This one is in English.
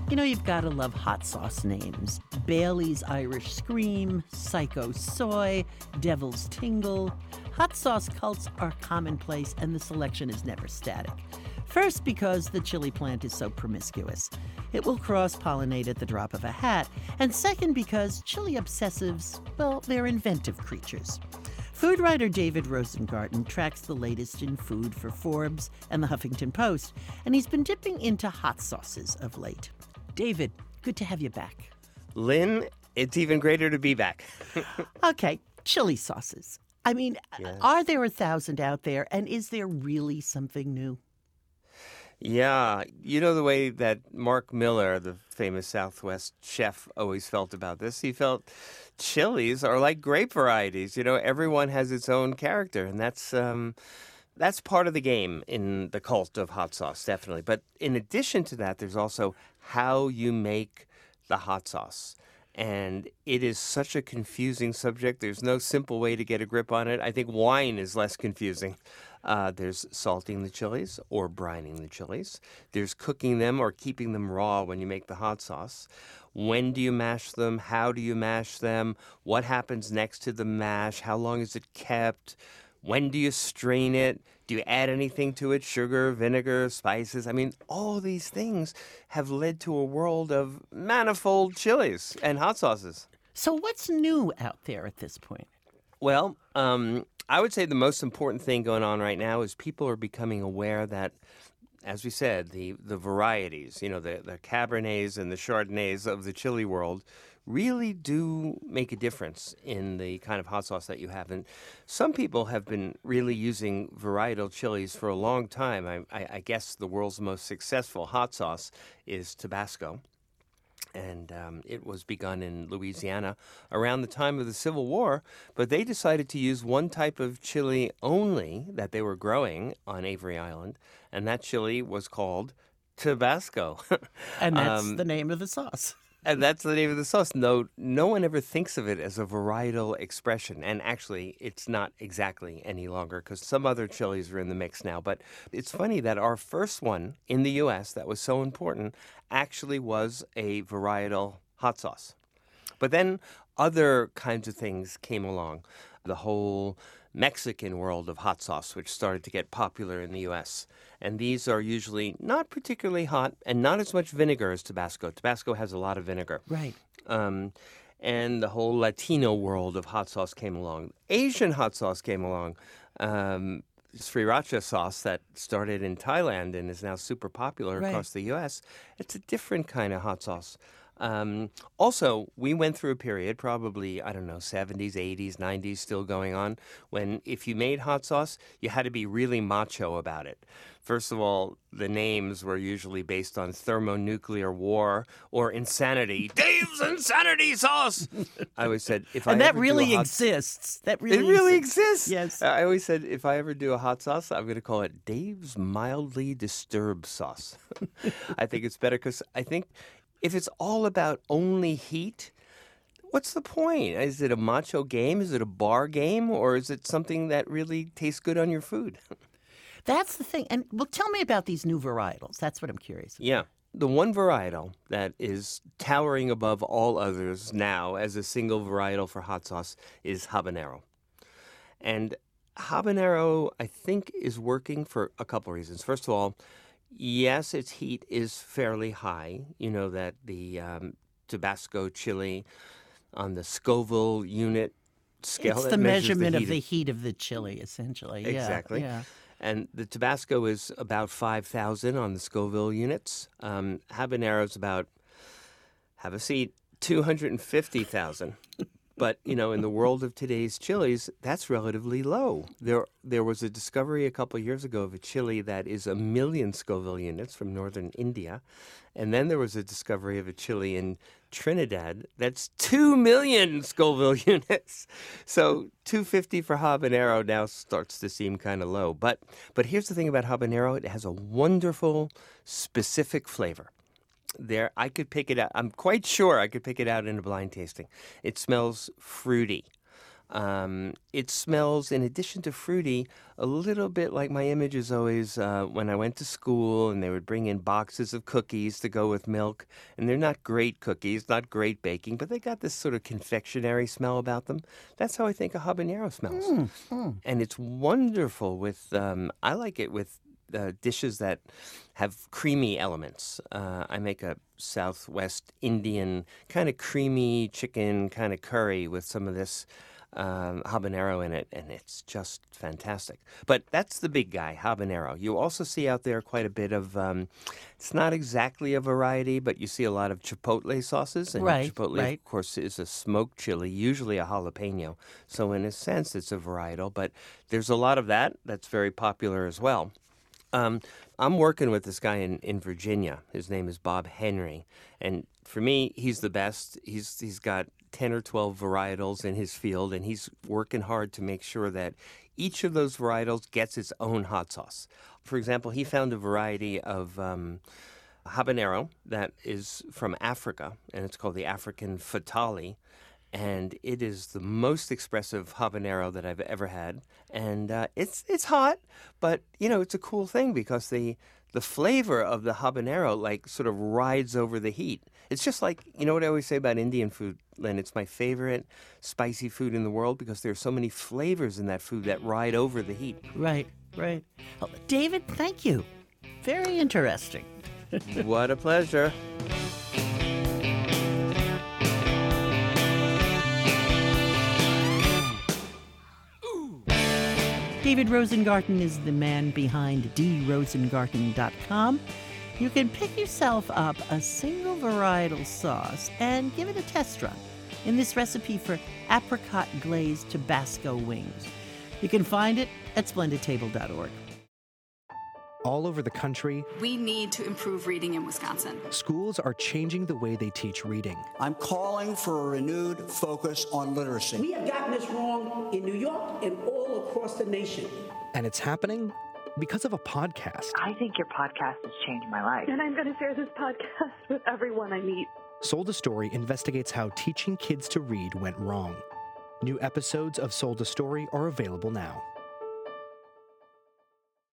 You know, you've got to love hot sauce names. Bailey's Irish Scream, Psycho Soy, Devil's Tingle. Hot sauce cults are commonplace, and the selection is never static. First, because the chili plant is so promiscuous. It will cross-pollinate at the drop of a hat. And second, because chili obsessives, well, they're inventive creatures. Food writer David Rosengarten tracks the latest in food for Forbes and the Huffington Post, and he's been dipping into hot sauces of late. David, good to have you back. Lynn, it's even greater to be back. Okay, chili sauces. I mean, Yes. Are there 1,000 out there, and is there really something new? Yeah, you know the way that Mark Miller, the famous Southwest chef, always felt about this? He felt chilies are like grape varieties. You know, everyone has its own character, and that's part of the game in the cult of hot sauce, definitely. But in addition to that, there's also how you make the hot sauce. And it is such a confusing subject. There's no simple way to get a grip on it. I think wine is less confusing. There's salting the chilies or brining the chilies. There's cooking them or keeping them raw when you make the hot sauce. When do you mash them? How do you mash them? What happens next to the mash? How long is it kept? When do you strain it? Do you add anything to it? Sugar, vinegar, spices? I mean, all these things have led to a world of manifold chilies and hot sauces. So what's new out there at this point? Well, I would say the most important thing going on right now is people are becoming aware that, as we said, the varieties, you know, the Cabernets and the Chardonnays of the chili world really do make a difference in the kind of hot sauce that you have. And some people have been really using varietal chilies for a long time. I guess the world's most successful hot sauce is Tabasco. And it was begun in Louisiana around the time of the Civil War. But they decided to use one type of chili only that they were growing on Avery Island. And that chili was called Tabasco. And that's the name of the sauce. And that's the name of the sauce. No one ever thinks of it as a varietal expression. And actually, it's not exactly any longer because some other chilies are in the mix now. But it's funny that our first one in the U.S. that was so important actually was a varietal hot sauce. But then other kinds of things came along. The whole Mexican world of hot sauce, which started to get popular in the U.S. And these are usually not particularly hot and not as much vinegar as Tabasco. Tabasco has a lot of vinegar. Right. And the whole Latino world of hot sauce came along. Asian hot sauce came along. Sriracha sauce that started in Thailand and is now super popular across the U.S. It's a different kind of hot sauce. Also, we went through a period, probably, 70s, 80s, 90s, still going on, when if you made hot sauce, you had to be really macho about it. First of all, the names were usually based on thermonuclear war or insanity. Dave's Insanity Sauce! I always said, if I And that ever really do a hot exists. It It really exists. Yes. I always said, if I ever do a hot sauce, I'm going to call it Dave's Mildly Disturbed Sauce. I think it's better because I think if it's all about only heat, what's the point? Is it a macho game? Is it a bar game? Or is it something that really tastes good on your food? That's the thing. And well, tell me about these new varietals. That's what I'm curious about. Yeah. The one varietal that is towering above all others now as a single varietal for hot sauce is habanero. And habanero, I think, is working for a couple reasons. First of all, yes, its heat is fairly high. You know that the Tabasco chili on the Scoville unit scale. It's that the measures measurement of heat the heat of the chili, essentially. Exactly. Yeah. And the Tabasco is about 5,000 on the Scoville units. Habanero is about, have a seat, 250,000. But, you know, in the world of today's chilies, that's relatively low. There was a discovery a couple of years ago of a chili that is 1 million Scoville units from northern India. And then there was a discovery of a chili in Trinidad that's 2 million Scoville units. So 250 for habanero now starts to seem kind of low. But here's the thing about habanero. It has a wonderful, specific flavor. I could pick it out. I'm quite sure I could pick it out in a blind tasting. It smells fruity. It smells, in addition to fruity, a little bit like my image is always when I went to school and they would bring in boxes of cookies to go with milk. And they're not great cookies, not great baking, but they got this sort of confectionery smell about them. That's how I think a habanero smells. And it's wonderful with, I like it with dishes that have creamy elements. I make a Southwest Indian kind of creamy chicken kind of curry with some of this habanero in it, and it's just fantastic. But that's the big guy, habanero. You also see out there quite a bit of, it's not exactly a variety, but you see a lot of chipotle sauces. And chipotle, of course, is a smoked chili, usually a jalapeno. So in a sense, it's a varietal, but there's a lot of that that's very popular as well. I'm working with this guy in Virginia. His name is Bob Henry. And for me, he's the best. He's got 10 or 12 varietals in his field, and he's working hard to make sure that each of those varietals gets its own hot sauce. For example, he found a variety of habanero that is from Africa, and it's called the African Fatali. And it is the most expressive habanero that I've ever had. And it's hot, but, it's a cool thing because the flavor of the habanero, like, sort of rides over the heat. It's just like, what I always say about Indian food, Lynn? It's my favorite spicy food in the world because there are so many flavors in that food that ride over the heat. Right. Oh, David, thank you. Very interesting. What a pleasure. David Rosengarten is the man behind drosengarten.com. You can pick yourself up a single varietal sauce and give it a test run in this recipe for apricot glazed Tabasco wings. You can find it at splendidtable.org. All over the country, we need to improve reading in Wisconsin. Schools are changing the way they teach reading. I'm calling for a renewed focus on literacy. We have gotten this wrong in New York and all across the nation. And it's happening because of a podcast. I think your podcast has changed my life. And I'm going to share this podcast with everyone I meet. Sold a Story investigates how teaching kids to read went wrong. New episodes of Sold a Story are available now.